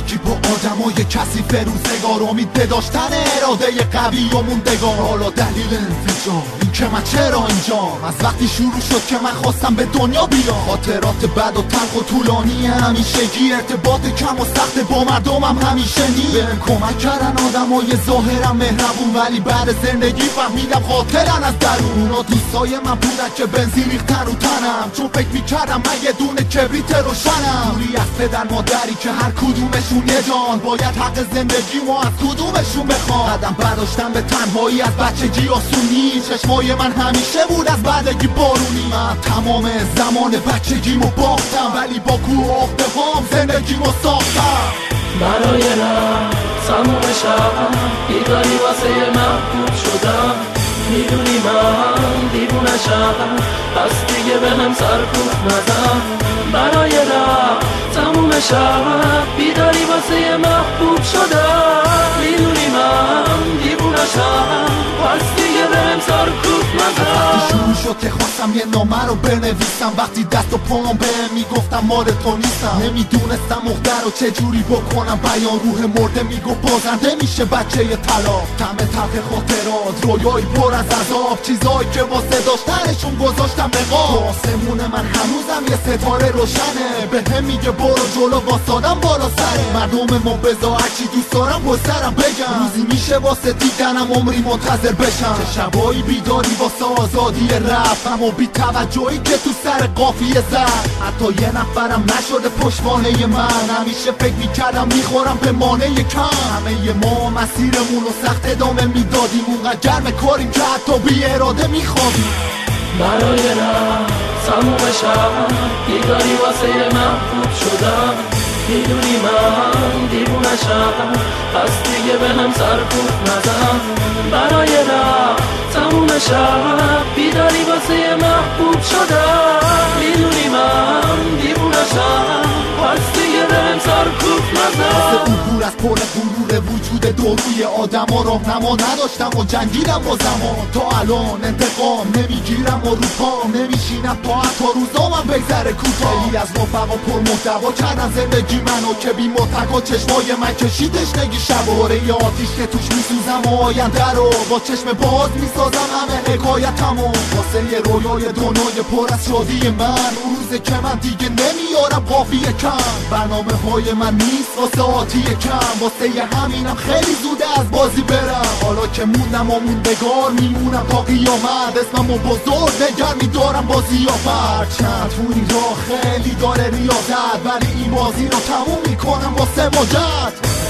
زندگی با آدمای کثیف روزگار، امید به داشتن اراده قوی و موندگار. حالا دلیل انفجار این که من چرا اینجام، از وقتی شروع شد که من خواستم به دنیا بیام. خاطرات بد و تلخ و طولانی همیشگی، ارتباط کم و سخت با مردمم همیشه نی. بهم کمک کردن آدمای ظاهرم مهربون، ولی بعد زندگی فهمیدم خاطرن از درون. اونا دوستای من بودن که بنزین ریختن رو تنم، چون فکر میکردم من یه دونه کبریت روشنم. دوری از پدر مادری که هر کدومشون یه جان، باید حق زندگی ما از کدومشون بخوام. قدم برداشتم به تنهایی از بچگی آسونی، چشمای من همیشه بود از بعدگی بارونی. من تمام زمان بچگیمو باختم، ولی با کوه و عقده هام زندگیمو ساختم. برای رفت تموم شب بیداری واسه محبوب شدم. میدونی من دیوونشم، پس دیگه به هم سرکوب نزن. برای رفت تموم شب بیداری واسه محبوب شدم. میدونی من دیوونشم، پس دیگه به هم سرکوب نزن. وقتی شروع شد که خواستم یه نامه رو بنویسم، وقتی دست و پام بهم میگفتم مال تو نیستم. نمیدونستم مقدر رو چجوری بکنم بیان، روح مرده میگفت بازنده میشه بچه طلا. طعم تلخ خاطرات، رویایی پر از عذاب، چیزایی که واسه داشتنشون گذاشتم به قاب. آسمون من هنوزم یه ستاره روشنه، بهم میگه برو جلو واسادم بالا سره. مردم ما بذار هرچی دوست دارم با سرم بگم، روزی میشه واسه دیدنم عمری منتظر بشم. چه شبایی بیداری واسه آزادی رفتم و بی توجهی که تو سر قافیه زد. حتی یه نفرم نشده پشتوانه من، همیشه فکر میکردم میخورم به مانع کم. همه ما مسیرمون رو سخت ادامه میدادیم، اونقدر گرم کاریم که حتی بی اراده میخوابیم. برای رفت تموم شب بیداری واسه محبوب شدم. میدونی من دیوونشم، پس دیگه به هم سرکوب نزن. برای رفت تموم شب بیداری واسه محبوب شدم. میدونی من دیوونشم، پس دیگه به هم سرکوب نزن. واسه عبور از پل غرور وجود دوروی آدم ها راهنما نداشتم و جنگیدم با زمان. تا الان انتقام نمیگیرم و رو پام نمیشینم تا حتی روزامم بگذره کوتاه. خیلی از رفقا پر محتوا کردن زندگی منو، که بی محتوا چشمای من کشیدش نگی شباره. یه آتیش که توش میسوزم و آینده رو با چشم باز میسازم همه حکایتمو. واسه یه رویای دنیای پر از شادی من، اون روزه که من دیگه نمیارم قافیه کم. برنامه های من نیست واسه آتی کم، واسه یه همینم خیلی زوده از بازی برم. حالا که موندم و موندگار میمونم تا قیامت، اسممو بزرگ نگر میدارم با زیافت. چند تو این راه خیلی داره ریاضت، ولی این بازی رو تموم میکنم واسه مجد.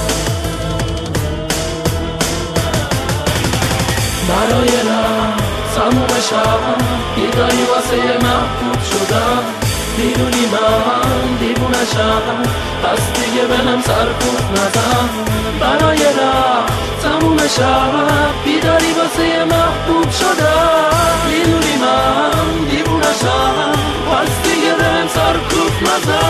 برای رفت تموم شب بیداری واسه محبوب شدم. میدونی من دیوونشم، پس دیگه به هم سرکوب نزن. برای رفت تموم شب بیداری واسه محبوب شدم. میدونی من دیوونشم، پس دیگه به هم سرکوب نزن.